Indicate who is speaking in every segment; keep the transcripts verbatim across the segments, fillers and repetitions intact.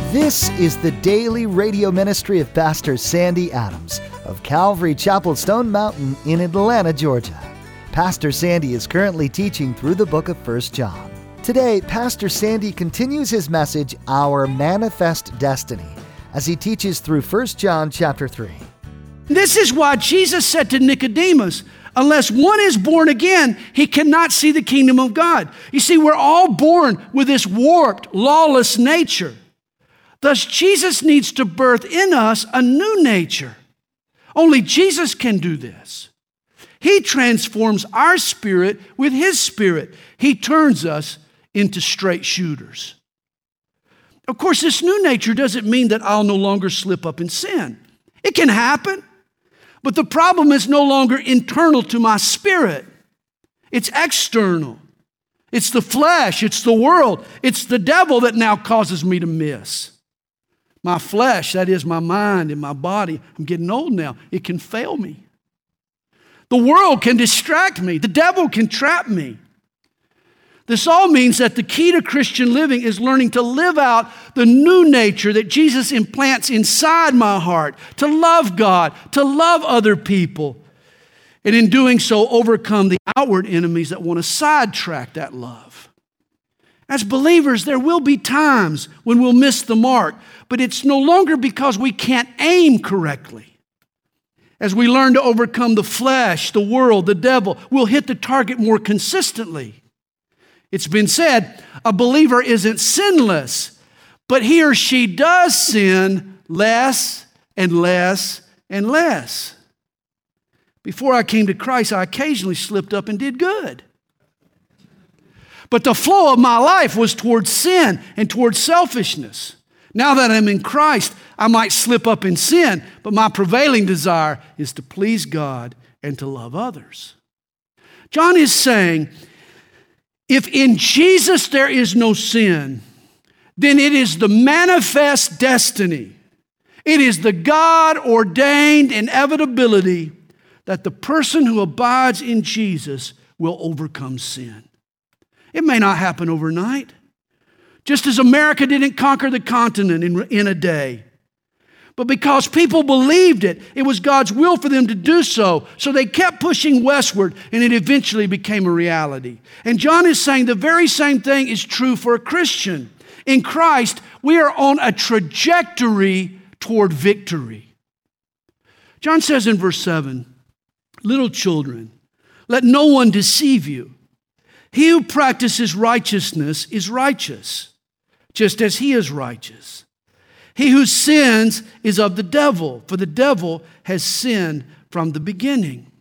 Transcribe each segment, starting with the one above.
Speaker 1: This is the daily radio ministry of Pastor Sandy Adams of Calvary Chapel Stone Mountain in Atlanta, Georgia. Pastor Sandy is currently teaching through the book of First John. Today, Pastor Sandy continues his message, Our Manifest Destiny, as he teaches through First John chapter three.
Speaker 2: This is why Jesus said to Nicodemus, unless one is born again, he cannot see the kingdom of God. You see, we're all born with this warped, lawless nature. Thus, Jesus needs to birth in us a new nature. Only Jesus can do this. He transforms our spirit with His Spirit. He turns us into straight shooters. Of course, this new nature doesn't mean that I'll no longer slip up in sin. It can happen, but the problem is no longer internal to my spirit. It's external. It's the flesh. It's the world. It's the devil that now causes me to miss. My flesh, that is my mind and my body, I'm getting old now. It can fail me. The world can distract me. The devil can trap me. This all means that the key to Christian living is learning to live out the new nature that Jesus implants inside my heart, to love God, to love other people, and in doing so, overcome the outward enemies that want to sidetrack that love. As believers, there will be times when we'll miss the mark, but it's no longer because we can't aim correctly. As we learn to overcome the flesh, the world, the devil, we'll hit the target more consistently. It's been said, a believer isn't sinless, but he or she does sin less and less and less. Before I came to Christ, I occasionally slipped up and did good. But the flow of my life was towards sin and towards selfishness. Now that I'm in Christ, I might slip up in sin, but my prevailing desire is to please God and to love others. John is saying, if in Jesus there is no sin, then it is the manifest destiny. It is the God-ordained inevitability that the person who abides in Jesus will overcome sin. It may not happen overnight. Just as America didn't conquer the continent in, in a day. But because people believed it, it was God's will for them to do so. So they kept pushing westward, and it eventually became a reality. And John is saying the very same thing is true for a Christian. In Christ, we are on a trajectory toward victory. John says in verse seven, little children, let no one deceive you. He who practices righteousness is righteous, just as he is righteous. He who sins is of the devil, for the devil has sinned from the beginning.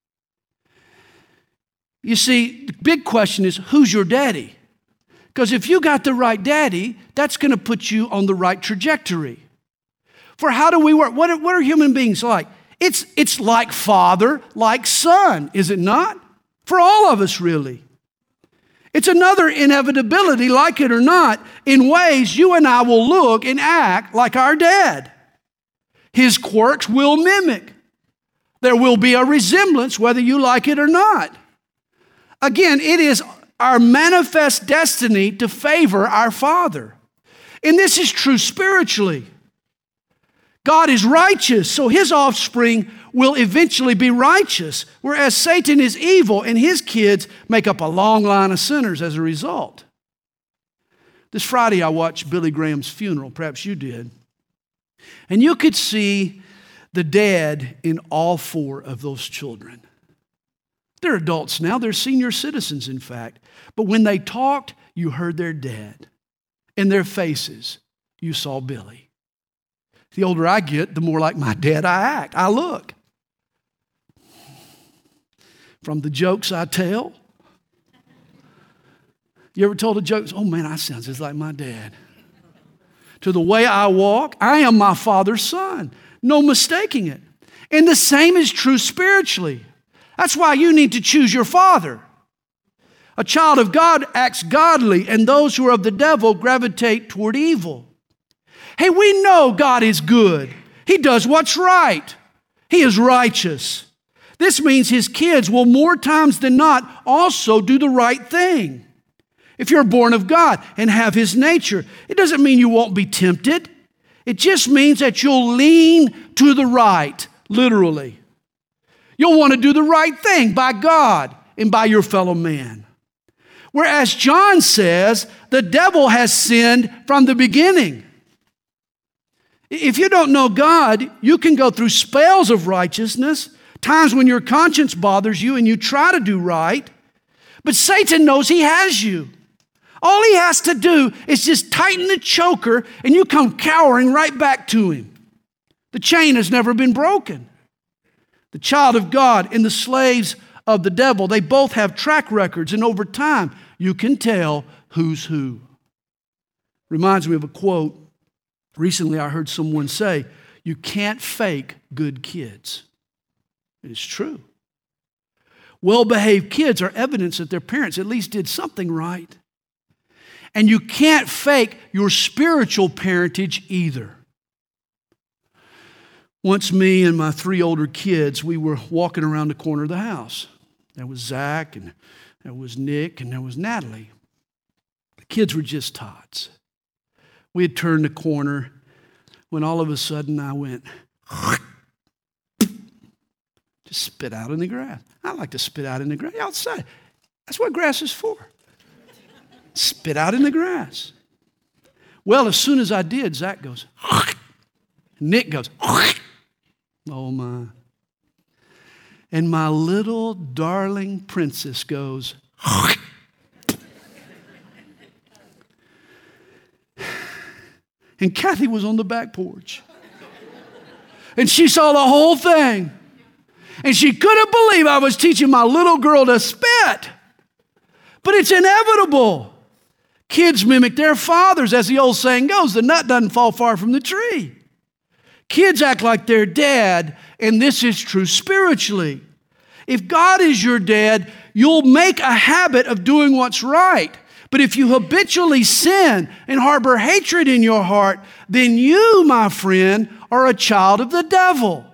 Speaker 2: You see, the big question is, who's your daddy? Because if you got the right daddy, that's going to put you on the right trajectory. For how do we work? What are, what are human beings like? It's, it's like father, like son, is it not? For all of us, really. It's another inevitability, like it or not, in ways you and I will look and act like our dad. His quirks will mimic. There will be a resemblance, whether you like it or not. Again, it is our manifest destiny to favor our Father. And this is true spiritually. God is righteous, so His offspring will eventually be righteous, whereas Satan is evil and his kids make up a long line of sinners as a result. This Friday I watched Billy Graham's funeral, perhaps you did, and you could see the dad in all four of those children. They're adults now, they're senior citizens in fact, but when they talked, you heard their dad. In their faces, you saw Billy. The older I get, the more like my dad I act, I look. From the jokes I tell. You ever told a joke? Oh man, I sound just like my dad. To the way I walk, I am my Father's son. No mistaking it. And the same is true spiritually. That's why you need to choose your father. A child of God acts godly, and those who are of the devil gravitate toward evil. Hey, we know God is good. He does what's right. He is righteous. This means His kids will more times than not also do the right thing. If you're born of God and have His nature, it doesn't mean you won't be tempted. It just means that you'll lean to the right, literally. You'll want to do the right thing by God and by your fellow man. Whereas John says the devil has sinned from the beginning. If you don't know God, you can go through spells of righteousness, times when your conscience bothers you and you try to do right, but Satan knows he has you. All he has to do is just tighten the choker and you come cowering right back to him. The chain has never been broken. The child of God and the slaves of the devil, they both have track records, and over time, you can tell who's who. Reminds me of a quote. Recently, I heard someone say, you can't fake good kids. It is true. Well-behaved kids are evidence that their parents at least did something right. And you can't fake your spiritual parentage either. Once me and my three older kids, we were walking around the corner of the house. There was Zach, and there was Nick, and there was Natalie. The kids were just tots. We had turned the corner when all of a sudden I went, just spit out in the grass. I like to spit out in the grass outside. That's what grass is for. Spit out in the grass. Well, as soon as I did, Zach goes, Nick goes, oh my. And my little darling princess goes, and Kathy was on the back porch. And she saw the whole thing. And she couldn't believe I was teaching my little girl to spit. But it's inevitable. Kids mimic their fathers. As the old saying goes, the nut doesn't fall far from the tree. Kids act like their dad, and this is true spiritually. If God is your dad, you'll make a habit of doing what's right. But if you habitually sin and harbor hatred in your heart, then you, my friend, are a child of the devil.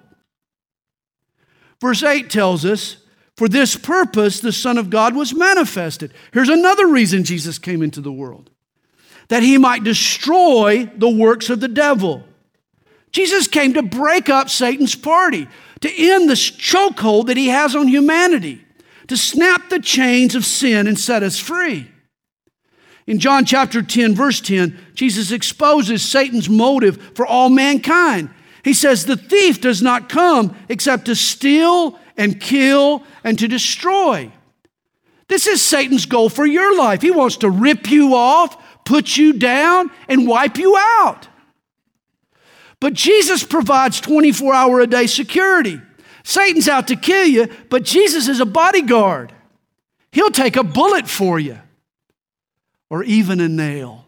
Speaker 2: Verse eight tells us, for this purpose the Son of God was manifested. Here's another reason Jesus came into the world. That He might destroy the works of the devil. Jesus came to break up Satan's party, to end the chokehold that he has on humanity, to snap the chains of sin and set us free. In John chapter ten, verse ten, Jesus exposes Satan's motive for all mankind. He says, the thief does not come except to steal and kill and to destroy. This is Satan's goal for your life. He wants to rip you off, put you down, and wipe you out. But Jesus provides twenty-four hour a day security. Satan's out to kill you, but Jesus is a bodyguard. He'll take a bullet for you, or even a nail.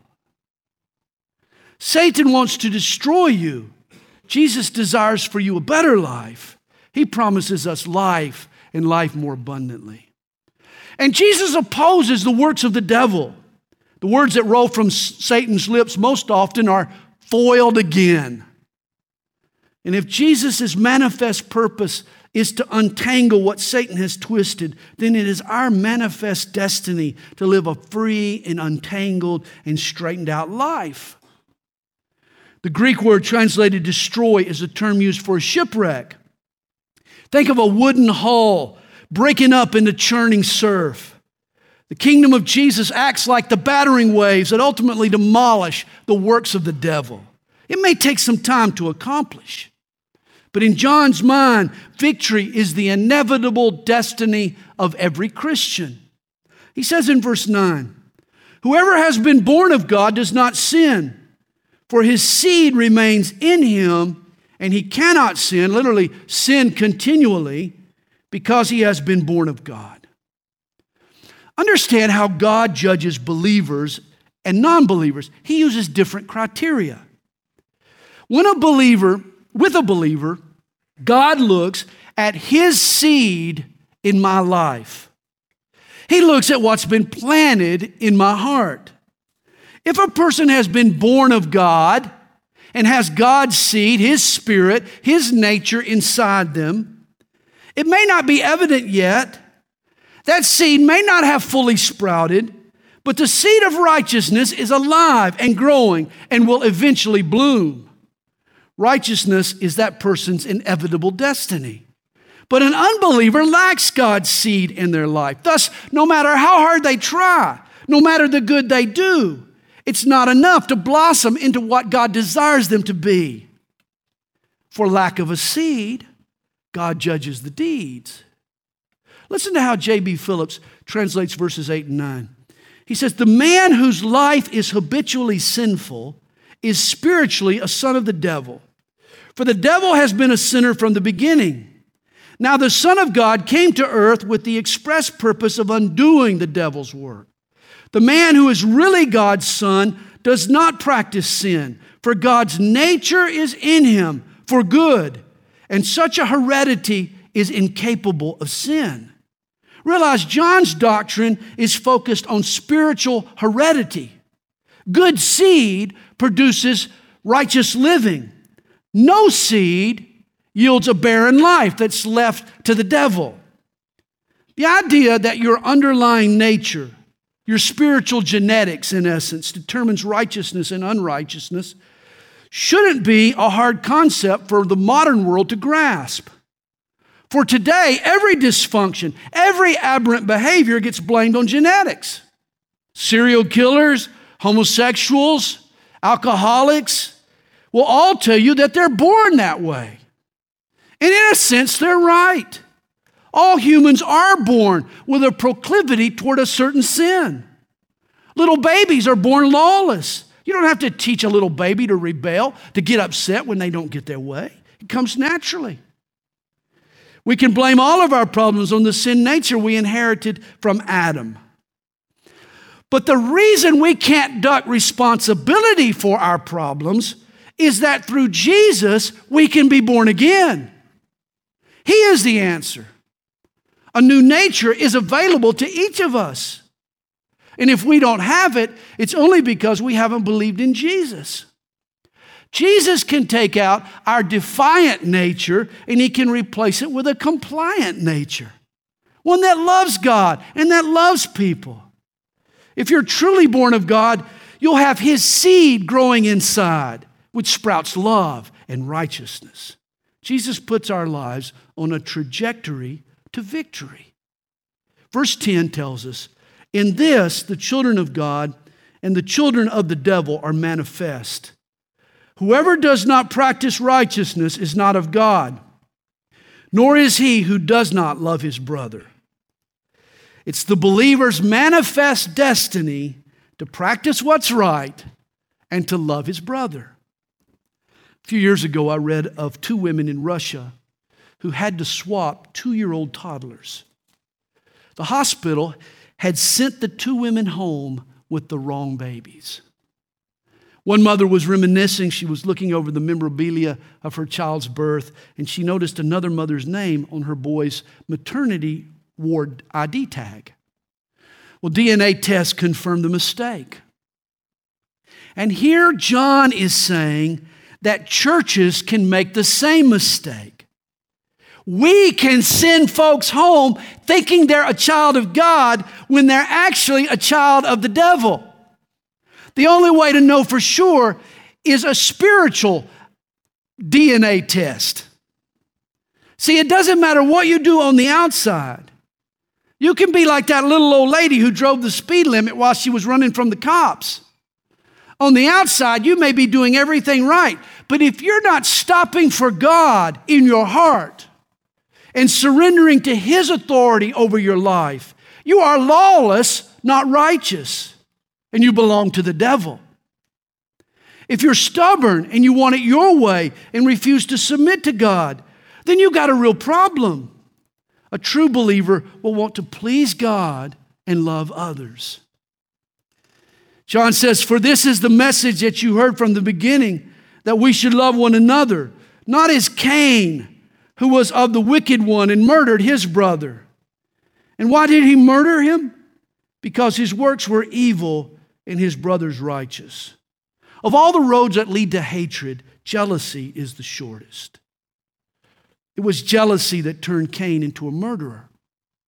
Speaker 2: Satan wants to destroy you. Jesus desires for you a better life. He promises us life and life more abundantly. And Jesus opposes the works of the devil. The words that roll from Satan's lips most often are foiled again. And if Jesus' manifest purpose is to untangle what Satan has twisted, then it is our manifest destiny to live a free and untangled and straightened out life. The Greek word translated destroy is a term used for a shipwreck. Think of a wooden hull breaking up into churning surf. The kingdom of Jesus acts like the battering waves that ultimately demolish the works of the devil. It may take some time to accomplish, but in John's mind, victory is the inevitable destiny of every Christian. He says in verse nine, whoever has been born of God does not sin, for his seed remains in him, and he cannot sin, literally sin continually, because he has been born of God. Understand how God judges believers and non-believers. He uses different criteria. When a believer, with a believer, God looks at his seed in my life. He looks at what's been planted in my heart. If a person has been born of God and has God's seed, His Spirit, His nature inside them, it may not be evident yet. That seed may not have fully sprouted, But the seed of righteousness is alive and growing and will eventually bloom. Righteousness is that person's inevitable destiny. But an unbeliever lacks God's seed in their life. Thus, no matter how hard they try, no matter the good they do, it's not enough to blossom into what God desires them to be. For lack of a seed, God judges the deeds. Listen to how J B Phillips translates verses eight and nine. He says, the man whose life is habitually sinful is spiritually a son of the devil. For the devil has been a sinner from the beginning. Now the Son of God came to earth with the express purpose of undoing the devil's work. The man who is really God's son does not practice sin, for God's nature is in him for good, and such a heredity is incapable of sin. Realize John's doctrine is focused on spiritual heredity. Good seed produces righteous living. No seed yields a barren life that's left to the devil. The idea that your underlying nature, your spiritual genetics, in essence, determines righteousness and unrighteousness shouldn't be a hard concept for the modern world to grasp. For today, every dysfunction, every aberrant behavior gets blamed on genetics. Serial killers, homosexuals, alcoholics will all tell you that they're born that way. And in a sense, they're right. All humans are born with a proclivity toward a certain sin. Little babies are born lawless. You don't have to teach a little baby to rebel, to get upset when they don't get their way. It comes naturally. We can blame all of our problems on the sin nature we inherited from Adam. But the reason we can't duck responsibility for our problems is that through Jesus, we can be born again. He is the answer. A new nature is available to each of us. And if we don't have it, it's only because we haven't believed in Jesus. Jesus can take out our defiant nature and he can replace it with a compliant nature. One that loves God and that loves people. If you're truly born of God, you'll have his seed growing inside, which sprouts love and righteousness. Jesus puts our lives on a trajectory to victory. Verse ten tells us, in this the children of God and the children of the devil are manifest. Whoever does not practice righteousness is not of God, nor is he who does not love his brother. It's the believer's manifest destiny to practice what's right and to love his brother. A few years ago, I read of two women in Russia who had to swap two-year-old toddlers. The hospital had sent the two women home with the wrong babies. One mother was reminiscing. She was looking over the memorabilia of her child's birth, and she noticed another mother's name on her boy's maternity ward I D tag. Well, D N A tests confirmed the mistake. And here John is saying that churches can make the same mistake. We can send folks home thinking they're a child of God when they're actually a child of the devil. The only way to know for sure is a spiritual D N A test. See, it doesn't matter what you do on the outside. You can be like that little old lady who drove the speed limit while she was running from the cops. On the outside, you may be doing everything right, but if you're not stopping for God in your heart and surrendering to his authority over your life, you are lawless, not righteous. And you belong to the devil. If you're stubborn and you want it your way and refuse to submit to God, then you've got a real problem. A true believer will want to please God and love others. John says, for this is the message that you heard from the beginning, that we should love one another, not as Cain, who was of the wicked one and murdered his brother. And why did he murder him? Because his works were evil and his brother's righteous. Of all the roads that lead to hatred, jealousy is the shortest. It was jealousy that turned Cain into a murderer.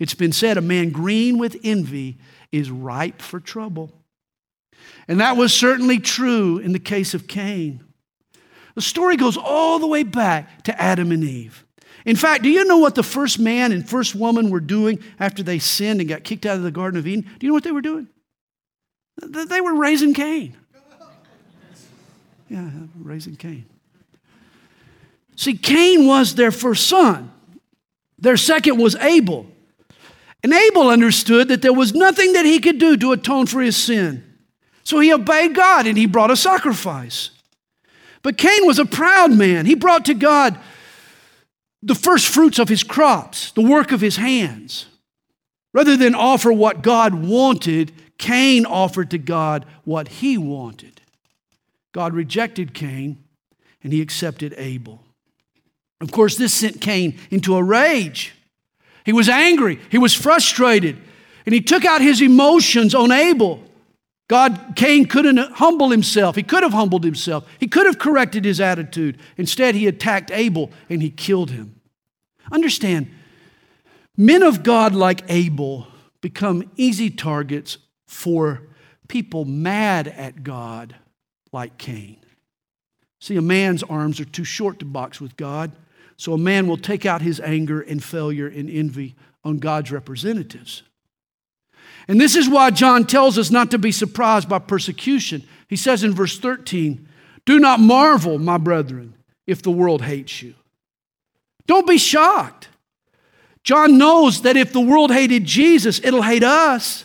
Speaker 2: It's been said, a man green with envy is ripe for trouble. And that was certainly true in the case of Cain. The story goes all the way back to Adam and Eve. In fact, do you know what the first man and first woman were doing after they sinned and got kicked out of the Garden of Eden? Do you know what they were doing? They were raising Cain. Yeah, raising Cain. See, Cain was their first son. Their second was Abel. And Abel understood that there was nothing that he could do to atone for his sin. So he obeyed God and he brought a sacrifice. But Cain was a proud man. He brought to God the first fruits of his crops, the work of his hands. Rather than offer what God wanted, Cain offered to God what he wanted. God rejected Cain and he accepted Abel. Of course, this sent Cain into a rage. He was angry. He was frustrated. And he took out his emotions on Abel. God, Cain couldn't humble himself. He could have humbled himself. He could have corrected his attitude. Instead, he attacked Abel and he killed him. Understand, men of God like Abel become easy targets for people mad at God like Cain. See, a man's arms are too short to box with God, so a man will take out his anger and failure and envy on God's representatives. And this is why John tells us not to be surprised by persecution. He says in verse thirteen, "Do not marvel, my brethren, if the world hates you." Don't be shocked. John knows that if the world hated Jesus, it'll hate us.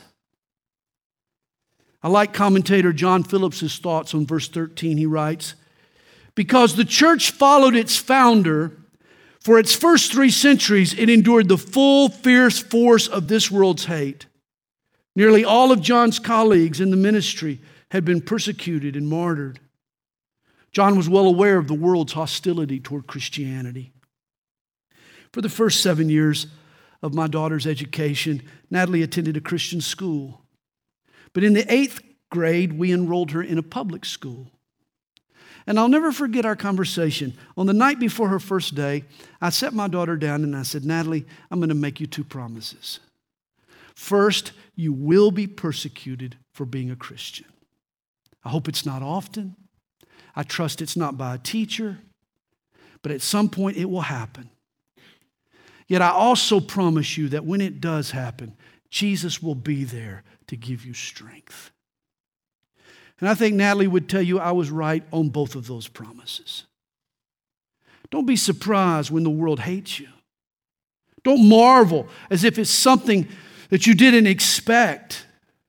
Speaker 2: I like commentator John Phillips' thoughts on verse thirteen. He writes, "Because the church followed its founder, for its first three centuries, it endured the full, fierce force of this world's hate. Nearly all of John's colleagues in the ministry had been persecuted and martyred. John was well aware of the world's hostility toward Christianity. For the first seven years of my daughter's education, Natalie attended a Christian school. But in the eighth grade, we enrolled her in a public school. And I'll never forget our conversation. On the night before her first day, I sat my daughter down and I said, Natalie, I'm going to make you two promises. First, you will be persecuted for being a Christian. I hope it's not often. I trust it's not by a teacher. But at some point, it will happen. Yet I also promise you that when it does happen, Jesus will be there to give you strength. And I think Natalie would tell you I was right on both of those promises. Don't be surprised when the world hates you. Don't marvel as if it's something that you didn't expect.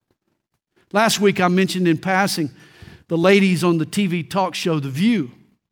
Speaker 2: Last week I mentioned in passing the ladies on the T V talk show, The View.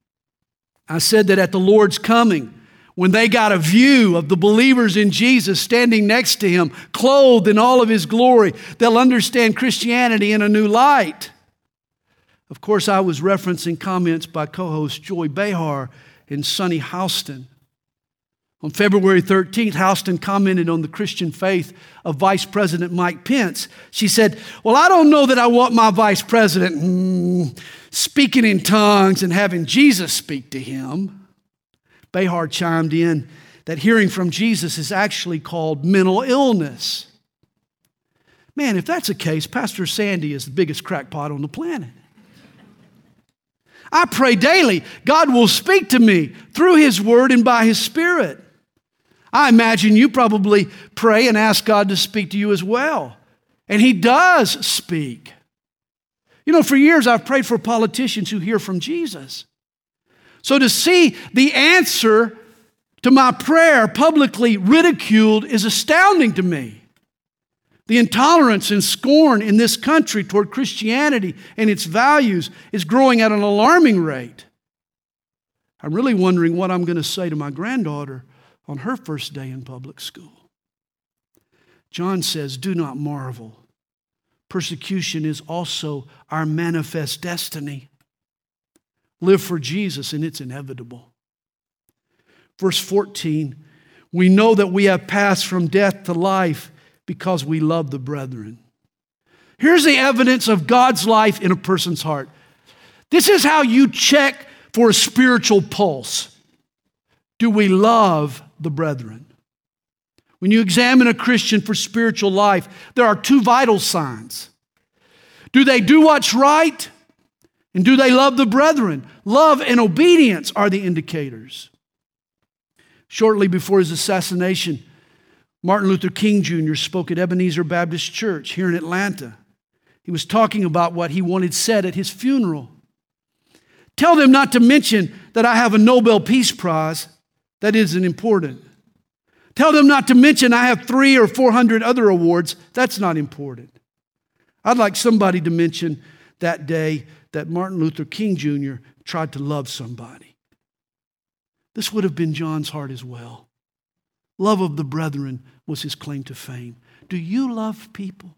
Speaker 2: I said that at the Lord's coming, when they got a view of the believers in Jesus standing next to Him, clothed in all of His glory, they'll understand Christianity in a new light. Of course, I was referencing comments by co-host Joy Behar and Sonny Houston. On February thirteenth, Houston commented on the Christian faith of Vice President Mike Pence. She said, well, I don't know that I want my vice president mm, speaking in tongues and having Jesus speak to him. Behar chimed in that hearing from Jesus is actually called mental illness. Man, if that's the case, Pastor Sandy is the biggest crackpot on the planet. I pray daily God will speak to me through His Word and by His Spirit. I imagine you probably pray and ask God to speak to you as well. And He does speak. You know, for years I've prayed for politicians who hear from Jesus. So to see the answer to my prayer publicly ridiculed is astounding to me. The intolerance and scorn in this country toward Christianity and its values is growing at an alarming rate. I'm really wondering what I'm going to say to my granddaughter on her first day in public school. John says, do not marvel. Persecution is also our manifest destiny. Live for Jesus and it's inevitable. Verse fourteen, we know that we have passed from death to life because we love the brethren. Here's the evidence of God's life in a person's heart. This is how you check for a spiritual pulse. Do we love the brethren? When you examine a Christian for spiritual life, there are two vital signs. Do they do what's right? And do they love the brethren? Love and obedience are the indicators. Shortly before his assassination, Martin Luther King Junior spoke at Ebenezer Baptist Church here in Atlanta. He was talking about what he wanted said at his funeral. Tell them not to mention that I have a Nobel Peace Prize. That isn't important. Tell them not to mention I have three or four hundred other awards. That's not important. I'd like somebody to mention that day that Martin Luther King Junior tried to love somebody. This would have been John's heart as well. Love of the brethren was his claim to fame. Do you love people?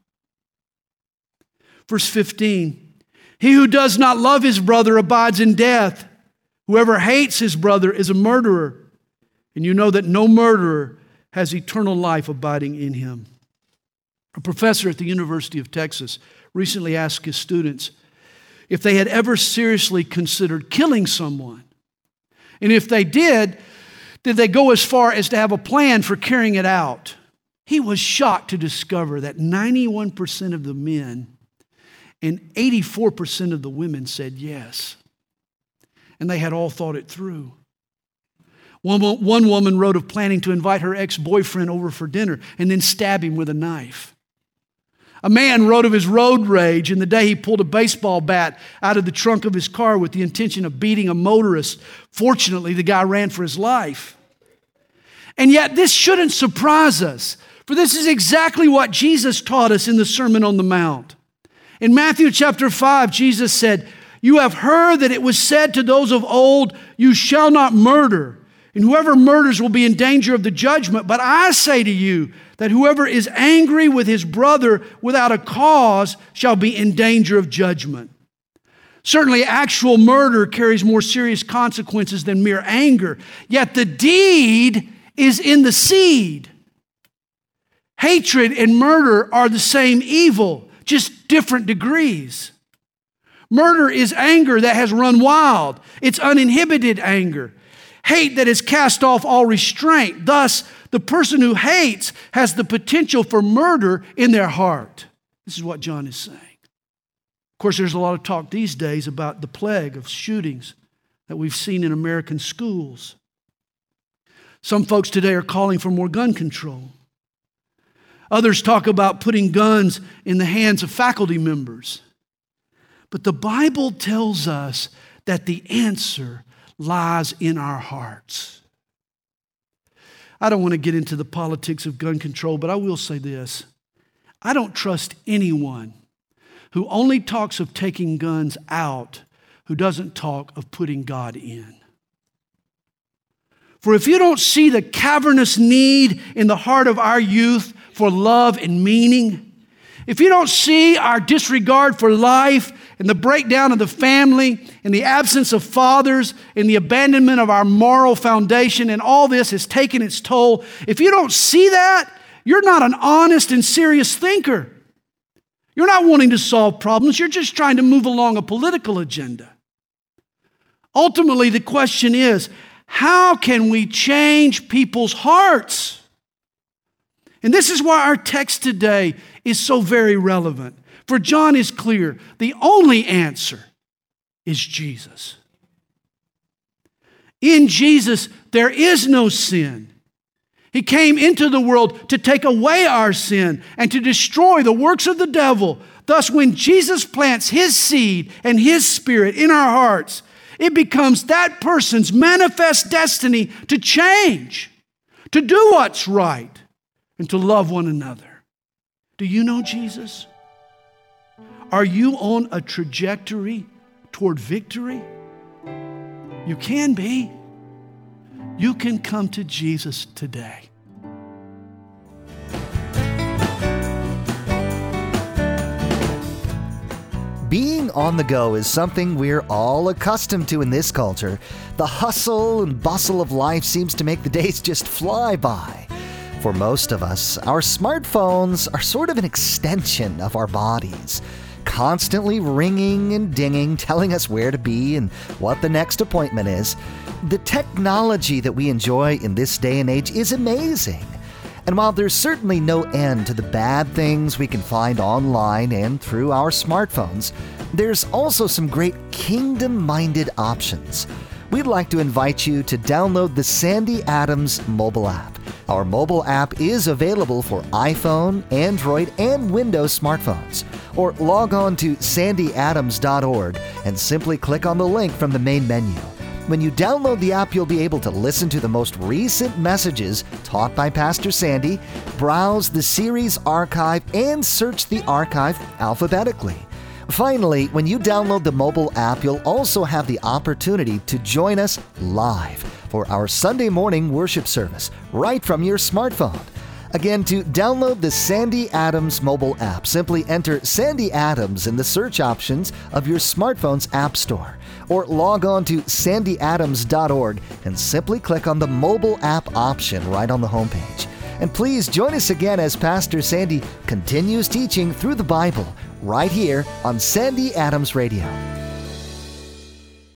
Speaker 2: Verse fifteen, he who does not love his brother abides in death. Whoever hates his brother is a murderer. And you know that no murderer has eternal life abiding in him. A professor at the University of Texas recently asked his students if they had ever seriously considered killing someone. And if they did, did they go as far as to have a plan for carrying it out? He was shocked to discover that ninety-one percent of the men and eighty-four percent of the women said yes. And they had all thought it through. One, one woman wrote of planning to invite her ex-boyfriend over for dinner and then stab him with a knife. A man wrote of his road rage in the day he pulled a baseball bat out of the trunk of his car with the intention of beating a motorist. Fortunately, the guy ran for his life. And yet this shouldn't surprise us, for this is exactly what Jesus taught us in the Sermon on the Mount. In Matthew chapter five, Jesus said, "You have heard that it was said to those of old, 'You shall not murder,' and whoever murders will be in danger of the judgment. But I say to you that whoever is angry with his brother without a cause shall be in danger of judgment." Certainly, actual murder carries more serious consequences than mere anger. Yet the deed is in the seed. Hatred and murder are the same evil, just different degrees. Murder is anger that has run wild. It's uninhibited anger. Hate that has cast off all restraint. Thus, the person who hates has the potential for murder in their heart. This is what John is saying. Of course, there's a lot of talk these days about the plague of shootings that we've seen in American schools. Some folks today are calling for more gun control. Others talk about putting guns in the hands of faculty members. But the Bible tells us that the answer lies in our hearts. I don't want to get into the politics of gun control, but I will say this. I don't trust anyone who only talks of taking guns out who doesn't talk of putting God in. For if you don't see the cavernous need in the heart of our youth for love and meaning, if you don't see our disregard for life and the breakdown of the family and the absence of fathers and the abandonment of our moral foundation, and all this has taken its toll, if you don't see that, you're not an honest and serious thinker. You're not wanting to solve problems. You're just trying to move along a political agenda. Ultimately, the question is, how can we change people's hearts? And this is why our text today is so very relevant. For John is clear, the only answer is Jesus. In Jesus, there is no sin. He came into the world to take away our sin and to destroy the works of the devil. Thus, when Jesus plants his seed and his spirit in our hearts, it becomes that person's manifest destiny to change, to do what's right, and to love one another. Do you know Jesus? Are you on a trajectory toward victory? You can be. You can come to Jesus today.
Speaker 1: Being on the go is something we're all accustomed to in this culture. The hustle and bustle of life seems to make the days just fly by. For most of us, our smartphones are sort of an extension of our bodies, constantly ringing and dinging, telling us where to be and what the next appointment is. The technology that we enjoy in this day and age is amazing. And while there's certainly no end to the bad things we can find online and through our smartphones, there's also some great kingdom-minded options. We'd like to invite you to download the Sandy Adams mobile app. Our mobile app is available for iPhone, Android, and Windows smartphones. Or log on to sandy adams dot org and simply click on the link from the main menu. When you download the app, you'll be able to listen to the most recent messages taught by Pastor Sandy, browse the series archive, and search the archive alphabetically. Finally, when you download the mobile app, you'll also have the opportunity to join us live for our Sunday morning worship service right from your smartphone. Again, to download the Sandy Adams mobile app, simply enter Sandy Adams in the search options of your smartphone's app store, or log on to sandy adams dot org and simply click on the mobile app option right on the homepage. And please join us again as Pastor Sandy continues teaching through the Bible right here on Sandy Adams Radio.